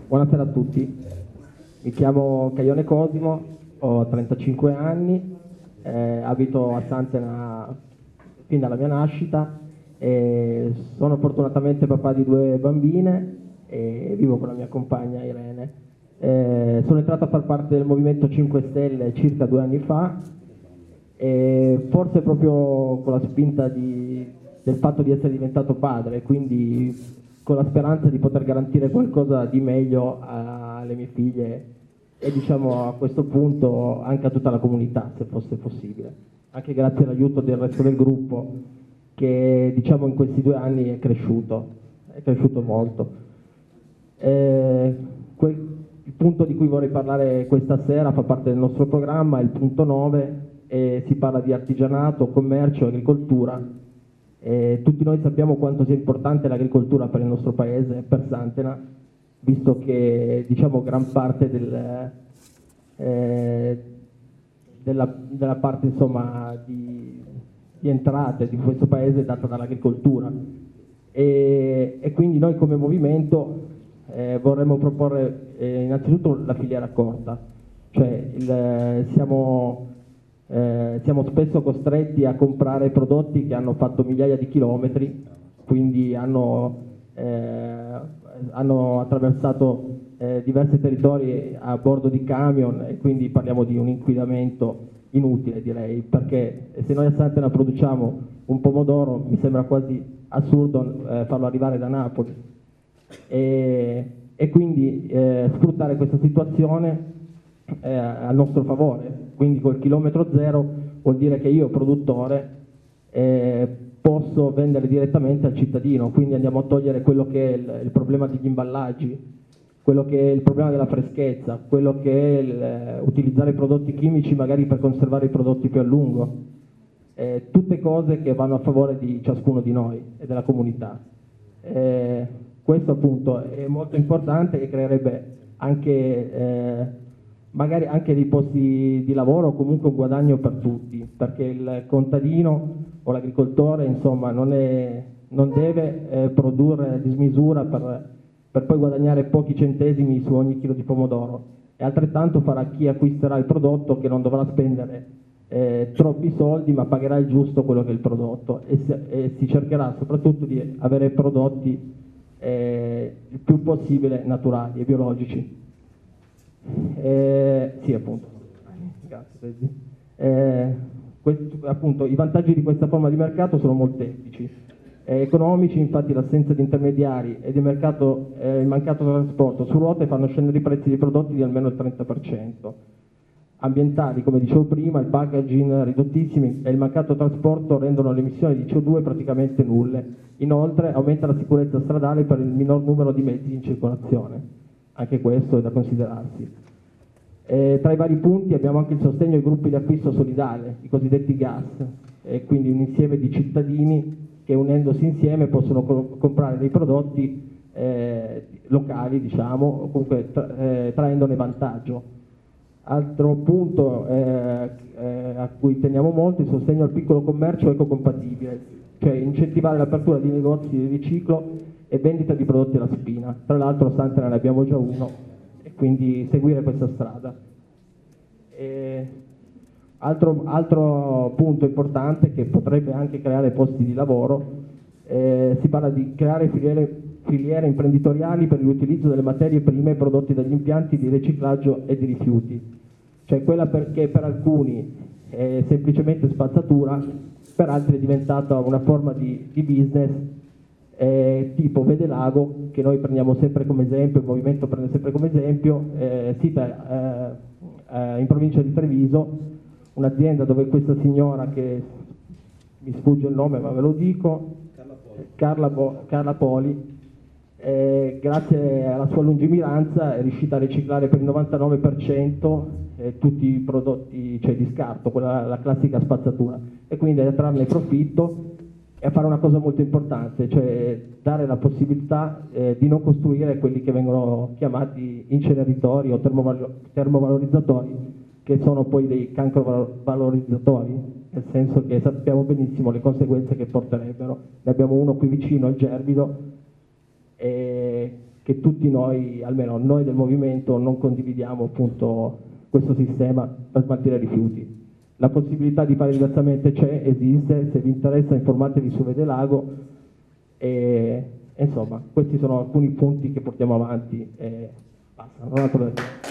Buonasera a tutti, mi chiamo Caione Cosimo, ho 35 anni, abito a Santena fin dalla mia nascita, sono fortunatamente papà di 2 bambine e vivo con la mia compagna Irene. Sono entrato a far parte del Movimento 5 Stelle circa 2 anni fa e forse proprio con la spinta del fatto di essere diventato padre, quindi con la speranza di poter garantire qualcosa di meglio alle mie figlie e diciamo a questo punto anche a tutta la comunità, se fosse possibile, anche grazie all'aiuto del resto del gruppo che diciamo in questi 2 anni è cresciuto molto. Il punto di cui vorrei parlare questa sera fa parte del nostro programma, è il punto 9 e si parla di artigianato, commercio, agricoltura. Tutti noi sappiamo quanto sia importante l'agricoltura per il nostro paese, per Santena, visto che diciamo gran parte della parte insomma, di entrate di questo paese è data dall'agricoltura e quindi noi come movimento vorremmo proporre innanzitutto la filiera corta, cioè siamo spesso costretti a comprare prodotti che hanno fatto migliaia di chilometri, quindi hanno attraversato diversi territori a bordo di camion e quindi parliamo di un inquinamento inutile, direi, perché se noi a Santena produciamo un pomodoro mi sembra quasi assurdo farlo arrivare da Napoli e quindi sfruttare questa situazione a nostro favore. Quindi col chilometro zero vuol dire che io, produttore, posso vendere direttamente al cittadino, quindi andiamo a togliere quello che è il problema degli imballaggi, quello che è il problema della freschezza, quello che è utilizzare prodotti chimici magari per conservare i prodotti più a lungo, tutte cose che vanno a favore di ciascuno di noi e della comunità. Questo appunto è molto importante e creerebbe anche magari anche dei posti di lavoro o comunque un guadagno per tutti, perché il contadino o l'agricoltore insomma non deve produrre a dismisura per poi guadagnare pochi centesimi su ogni chilo di pomodoro, e altrettanto farà chi acquisterà il prodotto, che non dovrà spendere troppi soldi ma pagherà il giusto quello che è il prodotto e si cercherà soprattutto di avere prodotti il più possibile naturali e biologici. Sì, appunto. Grazie. Appunto, i vantaggi di questa forma di mercato sono molteplici. Economici, infatti l'assenza di intermediari ed il mancato trasporto su ruote fanno scendere i prezzi dei prodotti di almeno il 30%. Ambientali, come dicevo prima, il packaging ridottissimi e il mancato trasporto rendono le emissioni di CO2 praticamente nulle. Inoltre aumenta la sicurezza stradale per il minor numero di mezzi in circolazione. Anche questo è da considerarsi. Tra i vari punti abbiamo anche il sostegno ai gruppi di acquisto solidale, i cosiddetti GAS, quindi un insieme di cittadini che unendosi insieme possono comprare dei prodotti locali, diciamo, o comunque traendone vantaggio. Altro punto a cui teniamo molto è il sostegno al piccolo commercio ecocompatibile, cioè incentivare l'apertura di negozi di riciclo e vendita di prodotti alla spina. Tra l'altro a Santena ne abbiamo già uno e quindi seguire questa strada. Altro punto importante che potrebbe anche creare posti di lavoro, si parla di creare filiere imprenditoriali per l'utilizzo delle materie prime prodotte dagli impianti di riciclaggio e di rifiuti, cioè quella perché per alcuni è semplicemente spazzatura, per altri è diventata una forma di business tipo Vedelago, che noi prendiamo sempre come esempio, il movimento prende sempre come esempio, sita in provincia di Treviso, un'azienda dove questa signora, che mi sfugge il nome ma ve lo dico, Carla Poli, grazie alla sua lungimiranza è riuscita a riciclare per il 99% tutti i prodotti, cioè di scarto, la classica spazzatura, e quindi a trarne profitto e a fare una cosa molto importante, cioè dare la possibilità di non costruire quelli che vengono chiamati inceneritori o termovalorizzatori, che sono poi dei cancrovalorizzatori, nel senso che sappiamo benissimo le conseguenze che porterebbero. Ne abbiamo uno qui vicino, al Gerbido, che che tutti noi, almeno noi del movimento, non condividiamo appunto questo sistema per smaltire rifiuti. La possibilità di fare diversamente c'è, esiste, se vi interessa informatevi su Vedelago e insomma questi sono alcuni punti che portiamo avanti e basta, non altro da dire.